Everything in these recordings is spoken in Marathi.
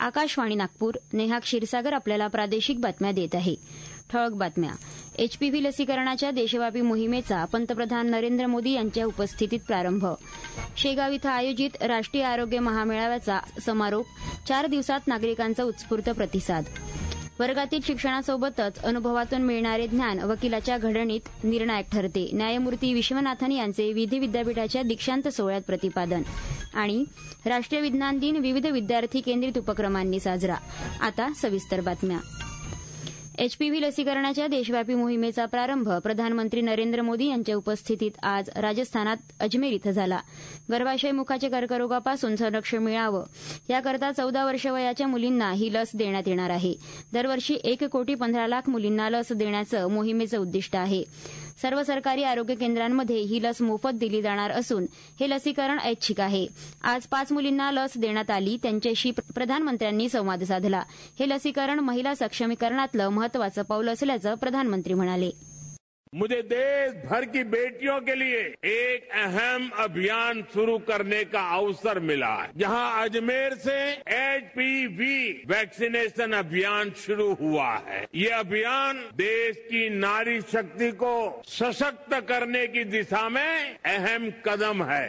आकाशवाणी नागपूर. नेहा क्षीरसागर आपल्याला प्रादेशिक बातम्या देत आहे. ठळक बातम्या. एचपीव्ही लसीकरणाच्या देशव्यापी मोहिमेचा पंतप्रधान नरेंद्र मोदी यांच्या उपस्थितीत प्रारंभ. शेगाव इथं आयोजित राष्ट्रीय आरोग्य महामेळाव्याचा समारोप. 4 दिवसात नागरिकांचा उत्स्फूर्त प्रतिसाद. वर्गातील शिक्षणासोबतच अनुभवातून मिळणारे ज्ञान वकिलाच्या घडणीत निर्णायक ठरते. न्यायमूर्ती विश्वनाथन यांचे विधी विद्यापीठाच्या दीक्षांत सोहळ्यात प्रतिपादन. आणि राष्ट्रीय विज्ञान दिन विविध विद्यार्थी केंद्रित उपक्रमांनी साजरा. आता सविस्तर बातम्या. एचपीव्ही लसीकरणाच्या देशव्यापी मोहिमेचा प्रारंभ प्रधानमंत्री नरेंद्र मोदी यांच्या उपस्थितीत आज राजस्थानात अजमेर इथं झाला. गर्भाशय मुखाच्या कर्करोगापासून संरक्षण मिळावं याकरता 14 वर्ष वयाच्या मुलींना ही लस देण्यात येणार आहे. दरवर्षी 1,15,00,000 मुलींना लस देण्याचं मोहिमेचं उद्दिष्ट आहे. सर्व सरकारी आरोग्य केंद्रांमध्ये ही लस मोफत दिली जाणार असून हे लसीकरण ऐच्छिक आहे. आज 5 मुलींना लस देण्यात आली. त्यांच्याशी प्रधानमंत्र्यांनी संवाद साधला. हे लसीकरण महिला सक्षमीकरणातलं महत्वाचं पाऊल असल्याचं प्रधानमंत्री म्हणाले. मुझे देश भर की बेटियों के लिए एक अहम अभियान शुरू करने का अवसर मिला है, जहां अजमेर से एचपीवी वैक्सीनेशन अभियान शुरू हुआ है. ये अभियान देश की नारी शक्ति को सशक्त करने की दिशा में अहम कदम है.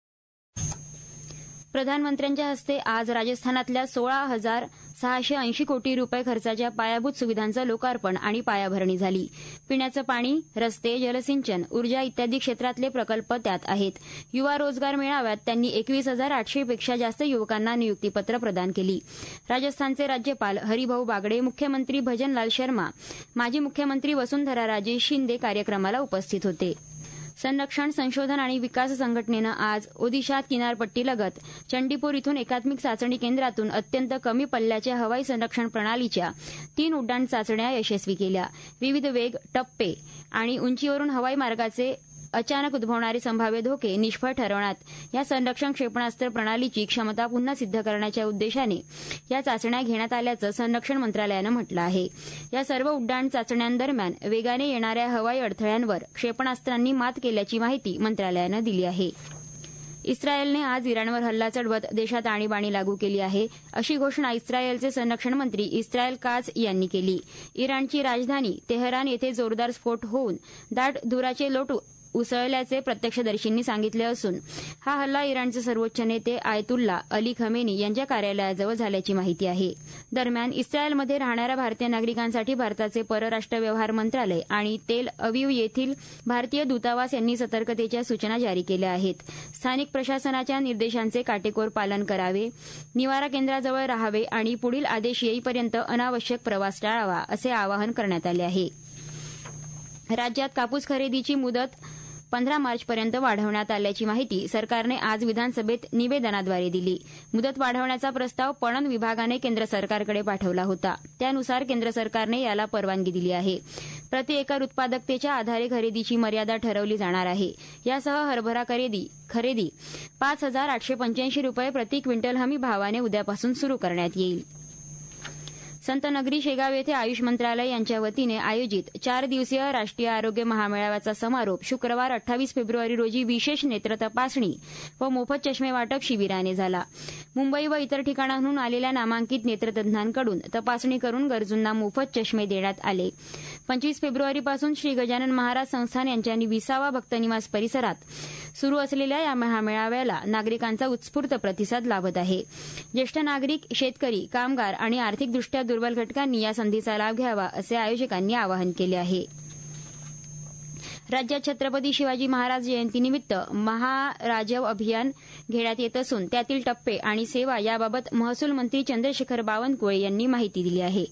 प्रधानमंत्र्यांच्या हस्ते आज राजस्थानातल्या 16,680 कोटी रुपये खर्चाच्या पायाभूत सुविधांचं लोकार्पण आणि पायाभरणी झाली. पिण्याचं पाणी, रस्ते, जलसिंचन, ऊर्जा इत्यादी क्षेत्रातले प्रकल्प त्यात आहेत. युवा रोजगार मेळाव्यात त्यांनी 21,800 पेक्षा जास्त युवकांना नियुक्तीपत्र प्रदान केली. राजस्थानचे राज्यपाल हरिभाऊ बागडे, मुख्यमंत्री भजनलाल शर्मा, माजी मुख्यमंत्री वसुंधराराजे शिंदे कार्यक्रमाला उपस्थित होते. संरक्षण, संशोधन आणि विकास संघटनेनं आज ओदिशात किनारपट्टीलगत चंडीपूर इथून एकात्मिक चाचणी केंद्रातून अत्यंत कमी पल्ल्याच्या हवाई संरक्षण प्रणालीच्या 3 उड्डाण चाचण्या यशस्वी केल्या. विविध वेग, टप्पे आणि उंचीवरून हवाई मार्गाचे अचानक उद्भवणारे संभाव्य धोके निष्फळ ठरवण्यात या संरक्षण क्षेपणास्त्र प्रणालीची क्षमता पुन्हा सिद्ध करण्याच्या उद्देशाने या चाचण्या घेण्यात आल्याचं संरक्षण मंत्रालयानं म्हटलं आहे. या सर्व उड्डाण चाचण्यांदरम्यान वेगाने येणाऱ्या हवाई अडथळ्यांवर क्षेपणास्त्रांनी मात केल्याची माहिती मंत्रालयानं दिली आहे. इस्रायलने आज इराणवर हल्ला चढवत देशात आणीबाणी लागू केली आहे, अशी घोषणा इस्रायलचे संरक्षण मंत्री इस्रायल काच यांनी केली. इराणची राजधानी तेहरान येथे जोरदार स्फोट होऊन दाट धुराचे लोट उसळल्याचे प्रत्यक्षदर्शींनी सांगितले असून हा हल्ला इराणचे सर्वोच्च नेते आयतुल्ला अली खमेनी यांच्या कार्यालयाजवळ झाल्याची माहिती आहे. दरम्यान इस्रायलमध्ये राहणाऱ्या भारतीय नागरिकांसाठी भारताचे परराष्ट्र व्यवहार मंत्रालय आणि तेल अवीव येथील भारतीय दूतावास यांनी सतर्कतेच्या सूचना जारी केल्या आहेत. स्थानिक प्रशासनाच्या निर्देशांचे काटेकोर पालन करावे, निवारा केंद्राजवळ राहावे आणि पुढील आदेश येईपर्यंत अनावश्यक प्रवास टाळावा असे आवाहन करण्यात आले आहे. राज्यात कापूस खरेदीची मुदत 15 मार्चपर्यंत वाढवण्यात आल्याची माहिती सरकारने आज विधानसभेत निवेदनाद्वारे दिली. मुदत वाढवण्याचा प्रस्ताव पणन विभागाने केंद्र सरकारकडे पाठवला होता. त्यानुसार केंद्र सरकारने याला परवानगी दिली आहे. प्रति एकर उत्पादकतेच्या आधारे खरेदीची मर्यादा ठरवली जाणार आहे. यासह हरभरा खरेदी 5,885 रुपये प्रति क्विंटल हमी भावाने उद्यापासून सुरू करण्यात येईल. संत नगरी शेगाव येथे आयुष मंत्रालय यांच्या वतीने आयोजित 4 दिवसीय राष्ट्रीय आरोग्य महामेळाव्याचा समारोप शुक्रवार 28 फेब्रुवारी रोजी विशेष नेत्र तपासणी व मोफत चष्मे वाटप शिबिराने झाला. मुंबई व इतर ठिकाणांहून आलेल्या नामांकित नेत्रतज्ञांकडून तपासणी करून गरजूंना मोफत चष्मे देण्यात आले. 25 फेब्रुवारीपासून श्री गजानन महाराज संस्थान यांच्या 20वा भक्तनिवास परिसरात सुरू असलेल्या या महामेळाव्याला नागरिकांचा उत्स्फूर्त प्रतिसाद लाभत आहे. ज्येष्ठ नागरिक, शेतकरी, कामगार आणि आर्थिकदृष्ट्या दुर्बल घटकांनी या संधीचा लाभ घ्यावा असे आयोजकांनी आवाहन केले आहे. राज्यात छत्रपती शिवाजी महाराज जयंतीनिमित्त महाराजव अभियान घेण्यात येत असून त्यातील टप्पे आणि सेवा याबाबत महसूल मंत्री चंद्रशेखर बावनकुळे यांनी माहिती दिली आहे.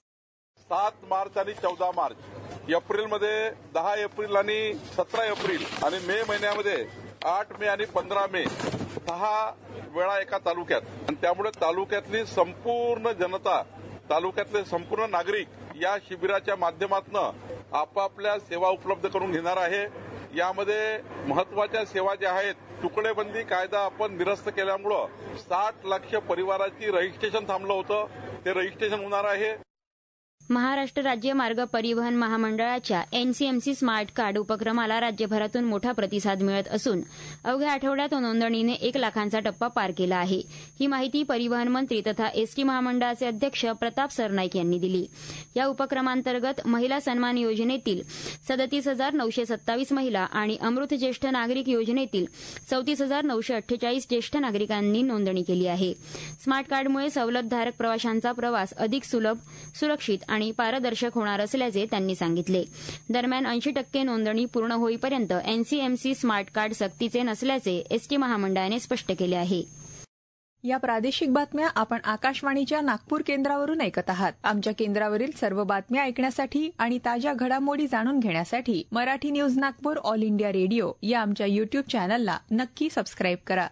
7 मार्च आणि 14 मार्च, एप्रिलमध्ये 10 एप्रिल आणि 17 एप्रिल आणि मे महिन्यामध्ये 8 मे आणि 15 मे 6 वेळा एका तालुक्यात. आणि त्यामुळे तालुक्यातली संपूर्ण जनता, तालुक्यातले संपूर्ण नागरिक या शिबिराच्या माध्यमातून आपापल्या सेवा उपलब्ध करून घेणार आहे. यामध्ये महत्वाच्या सेवा ज्या आहेत, तुकडेबंदी कायदा आपण निरस्त केल्यामुळं 60 लाख परिवाराची रजिस्ट्रेशन थांबलं होतं, ते रजिस्ट्रेशन होणार आहे. महाराष्ट्र राज्य मार्ग परिवहन महामंडळाच्या एनसीएमसी स्मार्ट कार्ड उपक्रमाला राज्यभरातून मोठा प्रतिसाद मिळत असून अवघ्या आठवड्यात नोंदणीने 1 लाखांचा टप्पा पार केला आहे. ही माहिती परिवहन मंत्री तथा एसटी महामंडळाचे अध्यक्ष प्रताप सरनाईक यांनी दिली. या उपक्रमांतर्गत महिला सन्मान योजनेतील 37,927 महिला आणि अमृत ज्येष्ठ नागरिक योजनेतील 34,948 ज्येष्ठ नागरिकांनी नोंदणी केली आहे. स्मार्ट कार्डमुळे सवलतधारक प्रवाशांचा प्रवास अधिक सुलभ, सुरक्षित आणि पारदर्शक होणार असल्याचे त्यांनी सांगितले. दरम्यान 80% नोंदणी पूर्ण होईपर्यंत एनसीएमसी स्मार्ट कार्ड सक्तीचे नसल्याचे एसटी महामंडळाने स्पष्ट केले आहे. या प्रादेशिक बातम्या आपण आकाशवाणीच्या नागपूर केंद्रावरून ऐकत आहात. आमच्या केंद्रावरील सर्व बातम्या ऐकण्यासाठी आणि ताज्या घडामोडी जाणून घेण्यासाठी Marathi news Nagpur All India Radio या आमच्या युट्यूब चॅनलला नक्की सबस्क्राईब करा.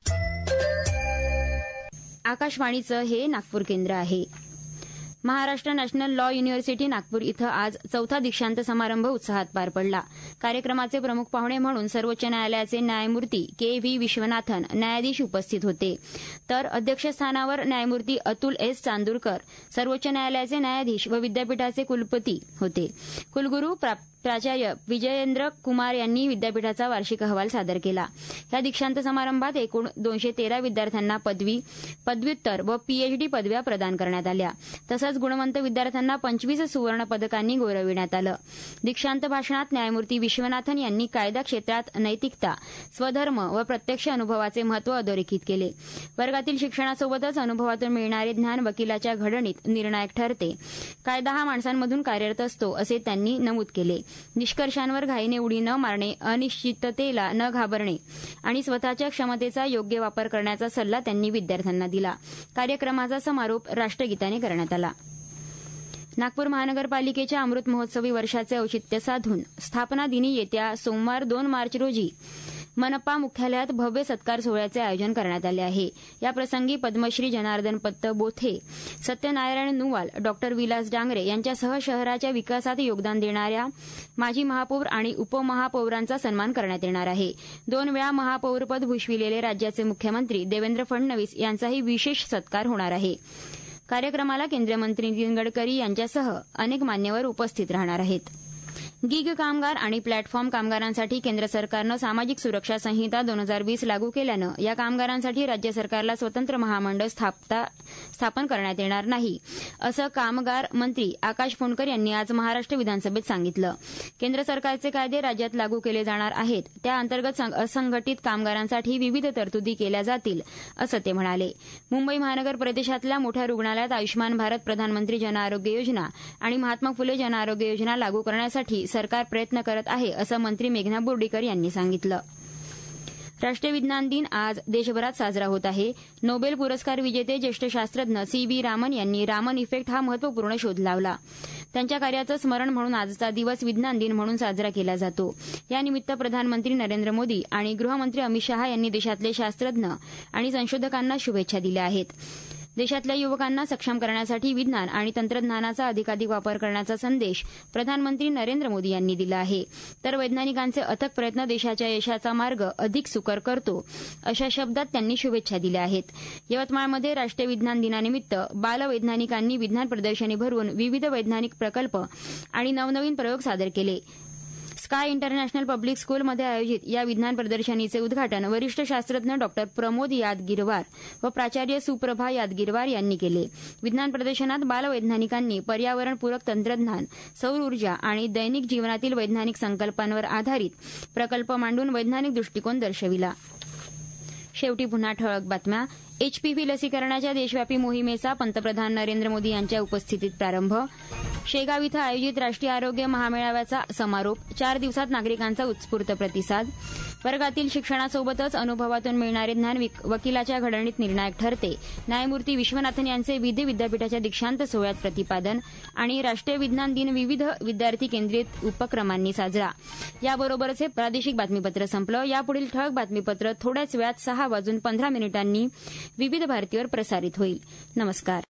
आकाशवाणीचं हे नागपूर केंद्र आहे. Maharashtra national law university Nagpur इथं आज 4था दीक्षांत समारंभ उत्साहात पार पडला. कार्यक्रमाचे प्रमुख पाहुणे म्हणून सर्वोच्च न्यायालयाचे न्यायमूर्ती के.व्ही. विश्वनाथन न्यायाधीश उपस्थित होते. तर अध्यक्षस्थानावर न्यायमूर्ती अतुल एस चांदूरकर सर्वोच्च न्यायालयाचे न्यायाधीश व विद्यापीठाचे कुलपती होते. कुलगुरू प्राचार्य विजयेंद्र कुमार यांनी विद्यापीठाचा वार्षिक अहवाल सादर केला. या दीक्षांत समारंभात एकूण 213 विद्यार्थ्यांना पदवी, पदव्युत्तर व पीएचडी पदव्या प्रदान करण्यात आल्या. तसंच गुणवंत विद्यार्थ्यांना 25 सुवर्ण पदकांनी गौरविण्यात आलं. दीक्षांत भाषणात न्यायमूर्ती विश्वनाथन यांनी कायदा क्षेत्रात नैतिकता, स्वधर्म व प्रत्यक्ष अनुभवाचे महत्त्व अधोरेखित केले. वर्गातील शिक्षणासोबतच अनुभवातून मिळणारे ज्ञान वकिलाच्या घडणीत निर्णायक ठरते. कायदा हा माणसांमधून कार्यरत असतो असे त्यांनी नमूद केले. निष्कर्षांवर घाईने उडी न मारणे, अनिश्चिततेला न घाबरणे आणि स्वतःच्या क्षमतेचा योग्य वापर करण्याचा सल्ला त्यांनी विद्यार्थ्यांना दिला. कार्यक्रमाचा समारोप राष्ट्रगीताने करण्यात आला. नागपूर महानगरपालिकेच्या अमृत महोत्सवी वर्षाचे औचित्य साधून स्थापना दिनी येत्या सोमवार 2 मार्च रोजी मनपा मुख्यालयात भव्य सत्कार सोहळ्याचे आयोजन करण्यात आले आहे. या प्रसंगी पद्मश्री जनार्दन पत्त बोथे, सत्यनारायण नुवाल, डॉ. विलास डांगरे यांच्यासह शहराच्या विकासात योगदान देणाऱ्या माजी महापौर आणि उपमहापौरांचा सन्मान करण्यात येणार आहे. 2 वेळा महापौरपद भूषविलेले राज्याचे मुख्यमंत्री देवेंद्र फडणवीस यांचाही विशेष सत्कार होणार आहे. कार्यक्रमाला केंद्रीय मंत्री नितीन गडकरी यांच्यासह अनेक मान्यवर उपस्थित राहणार आहेत. गिग कामगार आणि प्लॅटफॉर्म कामगारांसाठी केंद्र सरकारनं सामाजिक सुरक्षा संहिता 2020 लागू केल्यानं या कामगारांसाठी राज्य सरकारला स्वतंत्र महामंडळ स्थापन करण्यात येणार नाही, असं कामगार मंत्री आकाश फोंडकर यांनी आज महाराष्ट्र विधानसभेत सांगितलं. केंद्र सरकारचे कायदे राज्यात लागू केले जाणार आहेत. त्या अंतर्गत असंघटित कामगारांसाठी विविध तरतुदी केल्या जातील, असं ते म्हणाले. मुंबई महानगर प्रदेशातल्या मोठ्या रुग्णालयात आयुष्यमान भारत, प्रधानमंत्री जन आरोग्य योजना आणि महात्मा फुले जन आरोग्य योजना लागू करण्यासाठी सरकार प्रयत्न करत आहे, असं मंत्री मेघना बोर्डीकर यांनी सांगितलं. राष्ट्रीय विज्ञान दिन आज देशभरात साजरा होत आहे. नोबेल पुरस्कार विजेते ज्येष्ठ शास्त्रज्ञ सी.व्ही. रामन यांनी रामन इफेक्ट हा महत्वपूर्ण शोध लावला. त्यांच्या कार्याचं स्मरण म्हणून आजचा दिवस विज्ञान दिन म्हणून साजरा केला जातो. यानिमित्त प्रधानमंत्री नरेंद्र मोदी आणि गृहमंत्री अमित शहा यांनी देशातले शास्त्रज्ञ आणि संशोधकांना शुभेच्छा दिल्या आहेत. देशातल्या युवकांना सक्षम करण्यासाठी विज्ञान आणि तंत्रज्ञानाचा अधिकाधिक वापर करण्याचा संदेश प्रधानमंत्री नरेंद्र मोदी यांनी दिला आहे. तर वैज्ञानिकांचे अथक प्रयत्न देशाच्या यशाचा मार्ग अधिक सुकर करतो, अशा शब्दात त्यांनी शुभेच्छा दिल्या आहेत. यवतमाळमध्ये राष्ट्रीय विज्ञान दिनानिमित्त बालवैज्ञानिकांनी विज्ञान प्रदर्शनी भरवून विविध वैज्ञानिक प्रकल्प आणि नवनवीन प्रयोग सादर केले. स्काय इंटरनॅशनल पब्लिक स्कूलमध्ये आयोजित या विज्ञान प्रदर्शनीचे उद्घाटन वरिष्ठ शास्त्रज्ञ डॉ. प्रमोद यादगिरवार व प्राचार्य सुप्रभा यादगिरवार यांनी केले. विज्ञान प्रदर्शनात बालवैज्ञानिकांनी पर्यावरणपूरक तंत्रज्ञान, सौर ऊर्जा आणि दैनिक जीवनातील वैज्ञानिक संकल्पांवर आधारित प्रकल्प मांडून वैज्ञानिक दृष्टिकोन दर्शविला. शेवटी पुन्हा ठळक बातम्या. एचपीव्ही लसीकरणाच्या देशव्यापी मोहिमेचा पंतप्रधान नरेंद्र मोदी यांच्या उपस्थितीत प्रारंभ. शेगाव इथं आयोजित राष्ट्रीय आरोग्य महामेळाव्याचा समारोप. 4 दिवसात नागरिकांचा उत्स्फूर्त प्रतिसाद. वर्गातील शिक्षणासोबतच अनुभवातून मिळणारे ज्ञान वकिलाच्या घडणीत निर्णायक ठरते. न्यायमूर्ती विश्वनाथन यांचे विधी विद्यापीठाच्या दीक्षांत सोहळ्यात प्रतिपादन. आणि राष्ट्रीय विज्ञान दिन विविध विद्यार्थी केंद्रित उपक्रमांनी साजरा. याबरोबरच हे प्रादेशिक बातमीपत्र संपलं. यापुढील ठळक बातमीपत्र थोड्याच वेळात 6:15 विविध भारतीवर प्रसारित होईल. नमस्कार.